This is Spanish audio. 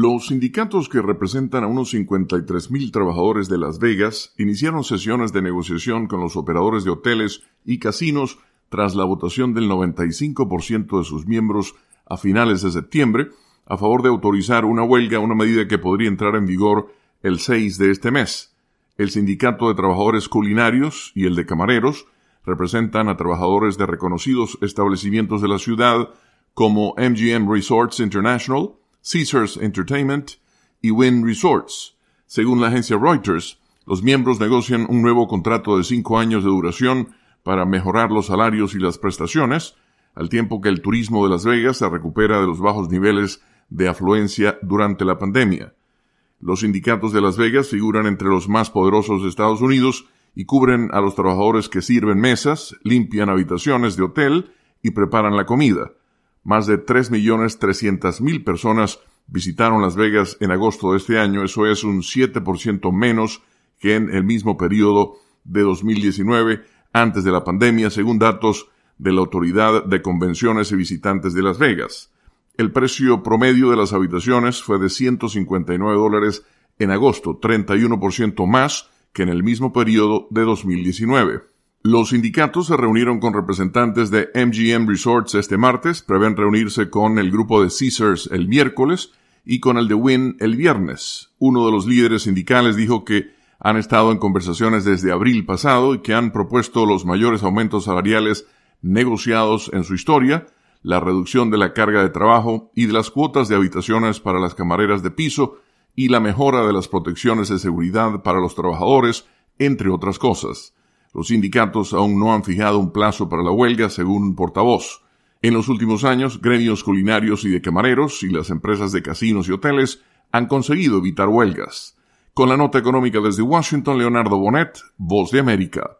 Los sindicatos que representan a unos 53,000 trabajadores de Las Vegas iniciaron sesiones de negociación con los operadores de hoteles y casinos tras la votación del 95% de sus miembros a finales de septiembre a favor de autorizar una huelga, una medida que podría entrar en vigor el 6 de este mes. El Sindicato de Trabajadores Culinarios y el de Camareros representan a trabajadores de reconocidos establecimientos de la ciudad como MGM Resorts International, Caesars Entertainment y Wynn Resorts. Según la agencia Reuters, los miembros negocian un nuevo contrato de 5 años de duración para mejorar los salarios y las prestaciones, al tiempo que el turismo de Las Vegas se recupera de los bajos niveles de afluencia durante la pandemia. Los sindicatos de Las Vegas figuran entre los más poderosos de Estados Unidos y cubren a los trabajadores que sirven mesas, limpian habitaciones de hotel y preparan la comida. Más de 3,300,000 personas visitaron Las Vegas en agosto de este año, eso es un 7% menos que en el mismo periodo de 2019, antes de la pandemia, según datos de la Autoridad de Convenciones y Visitantes de Las Vegas. El precio promedio de las habitaciones fue de $159 en agosto, 31% más que en el mismo periodo de 2019. Los sindicatos se reunieron con representantes de MGM Resorts este martes, prevén reunirse con el grupo de Caesars el miércoles y con el de Wynn el viernes. Uno de los líderes sindicales dijo que han estado en conversaciones desde abril pasado y que han propuesto los mayores aumentos salariales negociados en su historia, la reducción de la carga de trabajo y de las cuotas de habitaciones para las camareras de piso y la mejora de las protecciones de seguridad para los trabajadores, entre otras cosas. Los sindicatos aún no han fijado un plazo para la huelga, según un portavoz. En los últimos años, gremios culinarios y de camareros y las empresas de casinos y hoteles han conseguido evitar huelgas. Con la nota económica desde Washington, Leonardo Bonet, Voz de América.